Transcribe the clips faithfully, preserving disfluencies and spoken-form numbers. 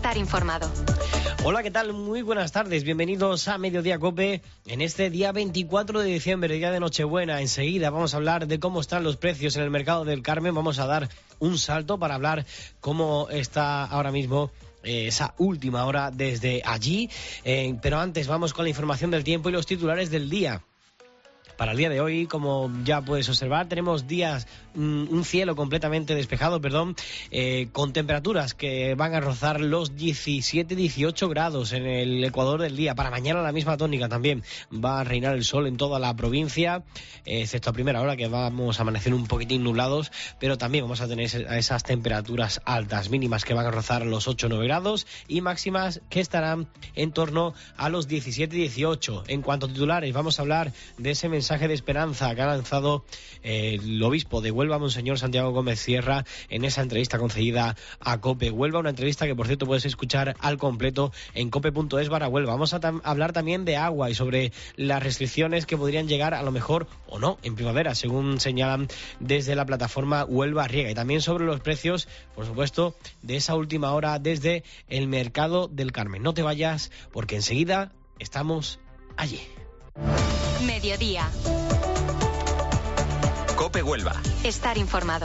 estar informado. Hola, ¿qué tal? Muy buenas tardes. Bienvenidos a Mediodía Cope en este día veinticuatro de diciembre, día de Nochebuena. Enseguida vamos a hablar de cómo están los precios en el mercado del Carmen. Vamos a dar un salto para hablar cómo está ahora mismo eh, esa última hora desde allí. Eh, pero antes vamos con la información del tiempo y los titulares del día. Para el día de hoy, como ya puedes observar, tenemos días, un cielo completamente despejado, perdón, eh, con temperaturas que van a rozar los diecisiete dieciocho grados en el Ecuador del día. Para mañana la misma tónica también. Va a reinar el sol en toda la provincia, eh, excepto a primera hora, que vamos a amanecer un poquitín nublados, pero también vamos a tener esas temperaturas altas, mínimas que van a rozar los ocho nueve grados y máximas que estarán en torno a los diecisiete dieciocho. En cuanto a titulares, vamos a hablar de ese mensaje mensaje de esperanza que ha lanzado eh, el obispo de Huelva, Monseñor Santiago Gómez Sierra, en esa entrevista concedida a COPE Huelva, una entrevista que por cierto puedes escuchar al completo en cope punto es barra Huelva. Vamos a tam- hablar también de agua y sobre las restricciones que podrían llegar a lo mejor o no en primavera, según señalan desde la plataforma Huelva Riega, y también sobre los precios, por supuesto, de esa última hora desde el mercado del Carmen. No te vayas porque enseguida estamos allí. Mediodía. COPE Huelva. Estar informado.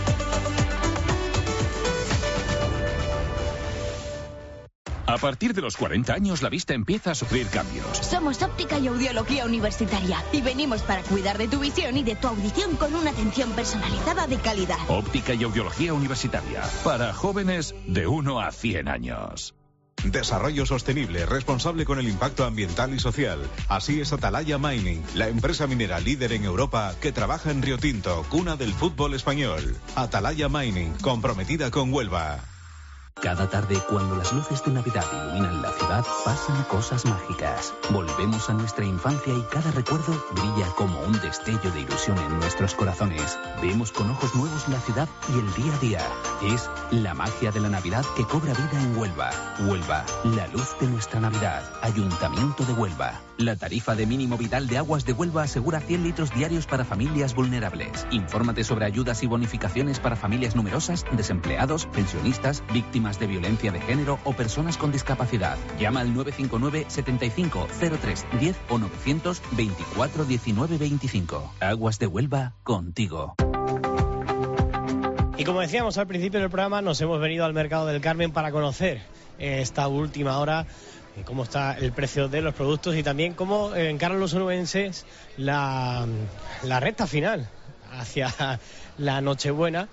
A partir de los cuarenta años, la vista empieza a sufrir cambios. Somos Óptica y Audiología Universitaria y venimos para cuidar de tu visión y de tu audición con una atención personalizada de calidad. Óptica y Audiología Universitaria. Para jóvenes de uno a cien años. Desarrollo sostenible, responsable con el impacto ambiental y social. Así es Atalaya Mining, la empresa minera líder en Europa que trabaja en Río Tinto, cuna del fútbol español. Atalaya Mining, comprometida con Huelva. Cada tarde, cuando las luces de Navidad iluminan la ciudad, pasan cosas mágicas. Volvemos a nuestra infancia y cada recuerdo brilla como un destello de ilusión en nuestros corazones. Vemos con ojos nuevos la ciudad y el día a día. Es la magia de la Navidad que cobra vida en Huelva. Huelva, la luz de nuestra Navidad. Ayuntamiento de Huelva. La tarifa de mínimo vital de Aguas de Huelva asegura cien litros diarios para familias vulnerables. Infórmate sobre ayudas y bonificaciones para familias numerosas, desempleados, pensionistas, víctimas de violencia de género o personas con discapacidad. Llama al nueve cinco nueve, setenta y cinco, cero tres, diez o novecientos veinticuatro, diecinueve, veinticinco. Aguas de Huelva, contigo. Y como decíamos al principio del programa, nos hemos venido al mercado del Carmen para conocer esta última hora cómo está el precio de los productos y también cómo encaran los onubenses la, la recta final hacia la Nochebuena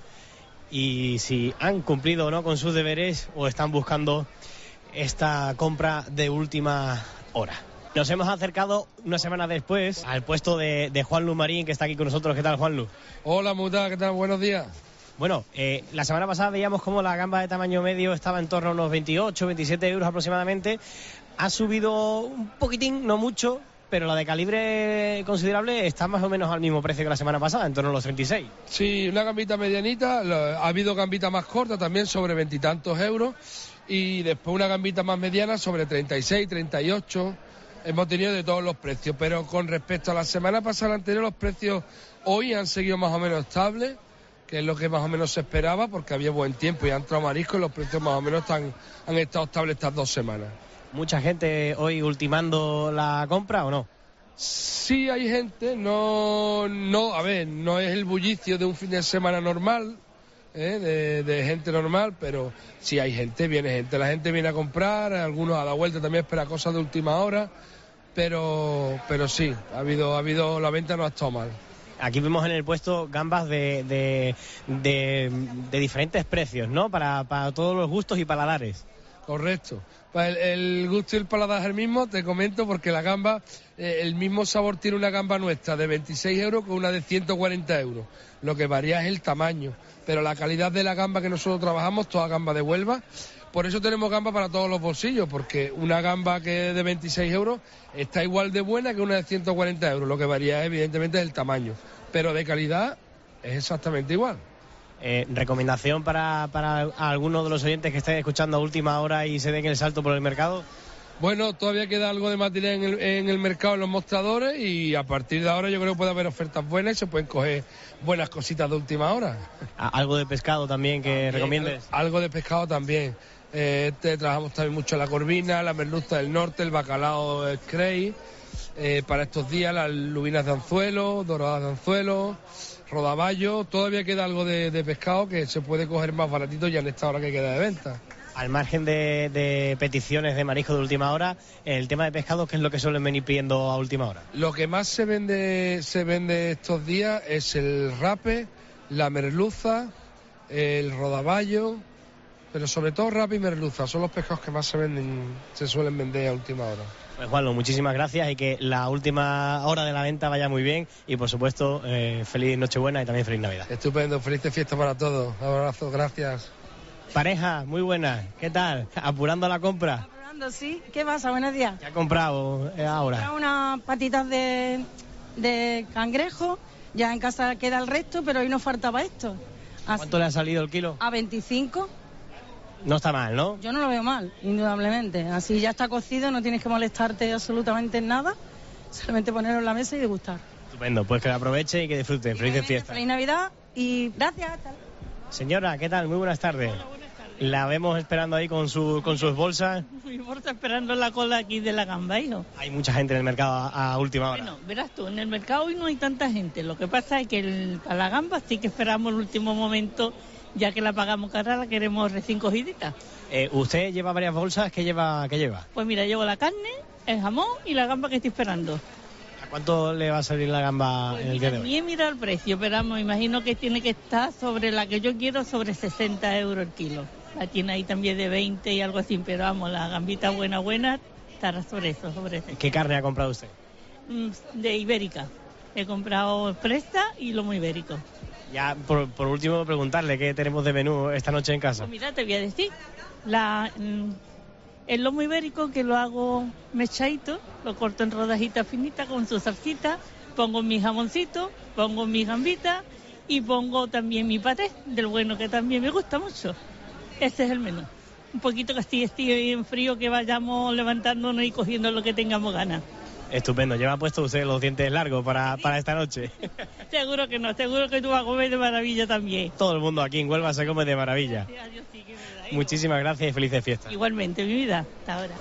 y si han cumplido o no con sus deberes o están buscando esta compra de última hora. Nos hemos acercado una semana después al puesto de, de Juanlu Marín, que está aquí con nosotros. ¿Qué tal, Juanlu? Hola, Muta, ¿qué tal? Buenos días. Bueno, eh, la semana pasada veíamos cómo la gamba de tamaño medio estaba en torno a unos veintiocho, veintisiete euros aproximadamente. Ha subido un poquitín, no mucho, pero la de calibre considerable está más o menos al mismo precio que la semana pasada, en torno a los treinta y seis. Sí, una gambita medianita, ha habido gambita más corta también sobre veintitantos euros y después una gambita más mediana sobre treinta y seis, treinta y ocho. Hemos tenido de todos los precios, pero con respecto a la semana pasada la anterior, los precios hoy han seguido más o menos estables, que es lo que más o menos se esperaba, porque había buen tiempo y han entrado mariscos y los precios más o menos están, han estado estables estas dos semanas. ¿Mucha gente hoy ultimando la compra o no? Sí, hay gente, no, no, a ver, no es el bullicio de un fin de semana normal, ¿eh? de, de gente normal, pero sí hay gente, viene gente, la gente viene a comprar, algunos a la vuelta también espera cosas de última hora, pero, pero sí, ha habido, ha habido, la venta no ha estado mal. Aquí vemos en el puesto gambas de, de, de, de diferentes precios, ¿no? Para, para todos los gustos y paladares. Correcto. Pues el, el gusto y el paladar es el mismo, te comento, porque la gamba, eh, el mismo sabor tiene una gamba nuestra de veintiséis euros con una de ciento cuarenta euros. Lo que varía es el tamaño, pero la calidad de la gamba que nosotros trabajamos, toda gamba de Huelva. Por eso tenemos gamba para todos los bolsillos, porque una gamba que es de veintiséis euros está igual de buena que una de ciento cuarenta euros. Lo que varía evidentemente es el tamaño, pero de calidad es exactamente igual. Eh, ¿Recomendación para, para algunos de los oyentes que estén escuchando a última hora y se den el salto por el mercado? Bueno, todavía queda algo de material en el, en el mercado, en los mostradores, y a partir de ahora yo creo que puede haber ofertas buenas y se pueden coger buenas cositas de última hora. ¿Algo de pescado también que también, recomiendes? Algo de pescado también. Eh, te trabajamos también mucho la corvina, la merluza del norte, el bacalao Scray, eh, para estos días las lubinas de anzuelo, doradas de anzuelo, rodaballo. Todavía queda algo de, de pescado que se puede coger más baratito ya en esta hora que queda de venta. Al margen de, de peticiones de marisco de última hora, el tema de pescado, ¿qué es lo que suelen venir pidiendo a última hora? Lo que más se vende, se vende estos días es el rape, la merluza, el rodaballo, pero sobre todo rape y merluza, son los pescados que más se venden, se suelen vender a última hora. Pues Juanlo, muchísimas gracias y que la última hora de la venta vaya muy bien y por supuesto eh, feliz Nochebuena y también feliz Navidad. Estupendo, feliz fiesta para todos, abrazo, gracias. Pareja, muy buena, ¿qué tal? ¿Apurando la compra? Apurando, sí. ¿Qué pasa? Buenos días. ¿Qué ha comprado eh, ahora? Unas patitas de, de cangrejo, ya en casa queda el resto, pero hoy nos faltaba esto. Así, ¿cuánto le ha salido el kilo? A veinticinco. No está mal, ¿no? Yo no lo veo mal, indudablemente. Así ya está cocido, no tienes que molestarte absolutamente en nada, solamente ponerlo en la mesa y degustar. Estupendo, pues que lo aproveche y que disfrute. Felices fiestas. Feliz Navidad y gracias. Señora, ¿qué tal? Muy buenas tardes. Hola, buenas tardes. La vemos esperando ahí con, su, con sus bolsas. Mi bolsa esperando la cola aquí de la gamba, hijo. Hay mucha gente en el mercado a, a última hora. Bueno, verás tú, en el mercado hoy no hay tanta gente. Lo que pasa es que el, a la gamba sí que esperamos el último momento, ya que la pagamos cara, la queremos recién cogidita. Eh, ¿Usted lleva varias bolsas? ¿Qué lleva? ¿Qué lleva? Pues mira, llevo la carne, el jamón y la gamba que estoy esperando. ¿A cuánto le va a salir la gamba pues en el mira, día de hoy? Ni he mirado el precio, pero me imagino que tiene que estar sobre la que yo quiero, sobre sesenta euros el kilo. La tiene ahí también de veinte y algo así, pero vamos, la gambita buena, buena, estará sobre eso, sobre eso. ¿Qué carne ha comprado usted? De ibérica. He comprado presta y lomo ibérico. Ya, por, por último, preguntarle qué tenemos de menú esta noche en casa. Pues mira, te voy a decir, la, el lomo ibérico que lo hago mechadito, lo corto en rodajitas finitas con su salsita, pongo mi jamoncito, pongo mi gambita y pongo también mi paté, del bueno que también me gusta mucho. Ese es el menú. Un poquito que así esté en frío, que vayamos levantándonos y cogiendo lo que tengamos ganas. Estupendo, lleva puesto usted los dientes largos para, para esta noche. Seguro que no, seguro que tú vas a comer de maravilla también. Todo el mundo aquí en Huelva se come de maravilla. Gracias a Dios, sí, que es verdad. Muchísimas gracias y felices fiestas. Igualmente, mi vida, hasta ahora.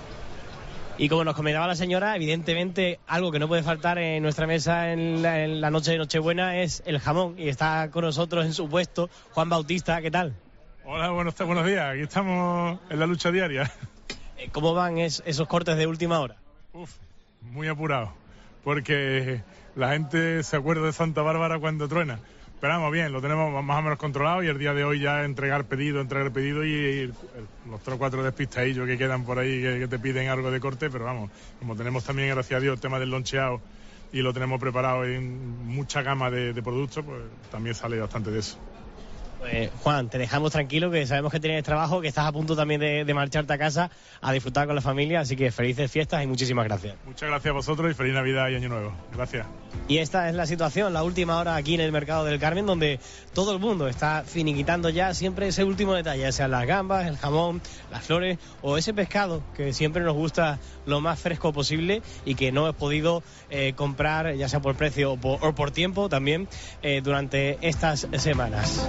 Y como nos comentaba la señora, evidentemente algo que no puede faltar en nuestra mesa en la, en la noche de Nochebuena es el jamón. Y está con nosotros en su puesto Juan Bautista, ¿qué tal? Hola, buenos, buenos días, aquí estamos en la lucha diaria. ¿Cómo van es, esos cortes de última hora? Uf, muy apurado, porque la gente se acuerda de Santa Bárbara cuando truena. Pero vamos bien, lo tenemos más o menos controlado y el día de hoy ya entregar pedido, entregar pedido y, y los tres o cuatro despistadillos que quedan por ahí que, que te piden algo de corte, pero vamos, como tenemos también, gracias a Dios, el tema del loncheado y lo tenemos preparado en mucha gama de, de productos, pues también sale bastante de eso. Pues, Juan, te dejamos tranquilo, que sabemos que tienes trabajo, que estás a punto también de, de marcharte a casa a disfrutar con la familia, así que felices fiestas y muchísimas gracias. Muchas gracias a vosotros y feliz Navidad y Año Nuevo. Gracias. Y esta es la situación, la última hora aquí en el Mercado del Carmen, donde todo el mundo está finiquitando ya siempre ese último detalle, ya sean las gambas, el jamón, las flores o ese pescado que siempre nos gusta lo más fresco posible y que no hemos podido eh, comprar, ya sea por precio o por, o por tiempo también, eh, durante estas semanas.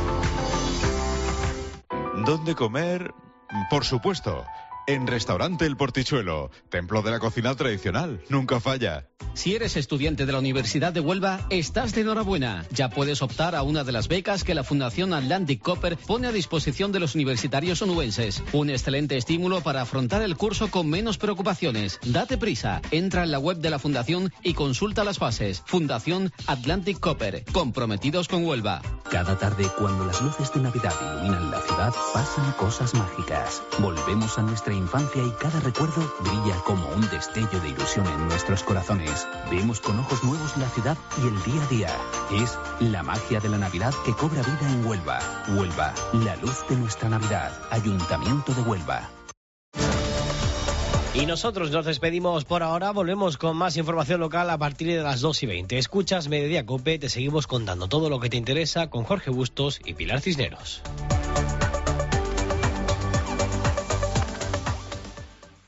¿Dónde comer? Por supuesto, en Restaurante El Portichuelo, templo de la cocina tradicional, nunca falla. Si eres estudiante de la Universidad de Huelva, estás de enhorabuena. Ya puedes optar a una de las becas que la Fundación Atlantic Copper pone a disposición de los universitarios onubenses. Un excelente estímulo para afrontar el curso con menos preocupaciones. Date prisa, entra en la web de la Fundación y consulta las bases. Fundación Atlantic Copper, comprometidos con Huelva. Cada tarde, cuando las luces de Navidad iluminan la ciudad, pasan cosas mágicas. Volvemos a nuestra infancia y cada recuerdo brilla como un destello de ilusión en nuestros corazones. Vemos con ojos nuevos la ciudad y el día a día. Es la magia de la Navidad que cobra vida en Huelva. Huelva, la luz de nuestra Navidad. Ayuntamiento de Huelva. Y nosotros nos despedimos por ahora, volvemos con más información local a partir de las dos y veinte. Escuchas Mediodía Cope, te seguimos contando todo lo que te interesa con Jorge Bustos y Pilar Cisneros.